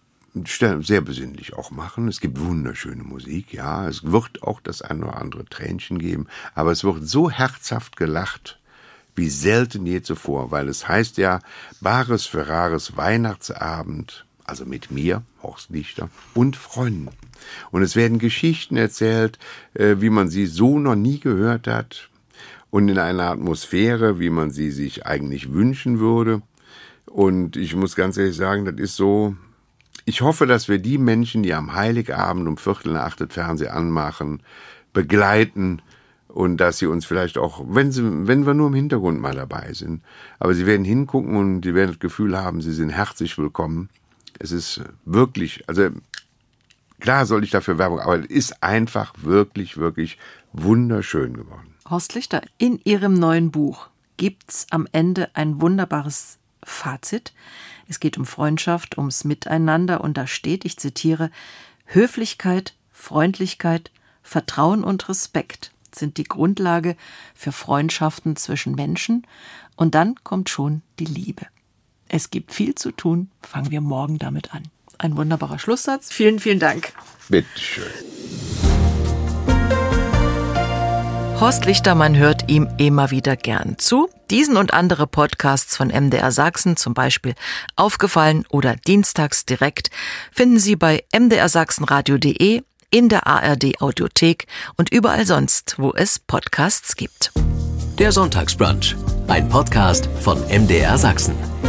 sehr besinnlich auch machen. Es gibt wunderschöne Musik, ja. Es wird auch das ein oder andere Tränchen geben, aber es wird so herzhaft gelacht wie selten je zuvor, weil es heißt ja Bares für Rares Weihnachtsabend, also mit mir, Horst Lichter, und Freunden. Und es werden Geschichten erzählt, wie man sie so noch nie gehört hat und in einer Atmosphäre, wie man sie sich eigentlich wünschen würde. Und ich muss ganz ehrlich sagen, das ist so, ich hoffe, dass wir die Menschen, die am Heiligabend um 7:45 das Fernsehen anmachen, begleiten und dass sie uns vielleicht auch, wenn wir nur im Hintergrund mal dabei sind, aber sie werden hingucken und sie werden das Gefühl haben, sie sind herzlich willkommen. Es ist wirklich, also klar soll ich dafür Werbung, aber es ist einfach wirklich, wirklich wunderschön geworden. Horst Lichter, in Ihrem neuen Buch gibt's am Ende ein wunderbares Fazit. Es geht um Freundschaft, ums Miteinander und da steht, ich zitiere, Höflichkeit, Freundlichkeit, Vertrauen und Respekt sind die Grundlage für Freundschaften zwischen Menschen und dann kommt schon die Liebe. Es gibt viel zu tun, fangen wir morgen damit an. Ein wunderbarer Schlusssatz. Vielen, vielen Dank. Bitteschön. Horst Lichter, man hört ihm immer wieder gern zu. Diesen und andere Podcasts von MDR Sachsen, zum Beispiel Aufgefallen oder Dienstags direkt, finden Sie bei mdrsachsenradio.de, in der ARD Audiothek und überall sonst, wo es Podcasts gibt. Der Sonntagsbrunch, ein Podcast von MDR Sachsen.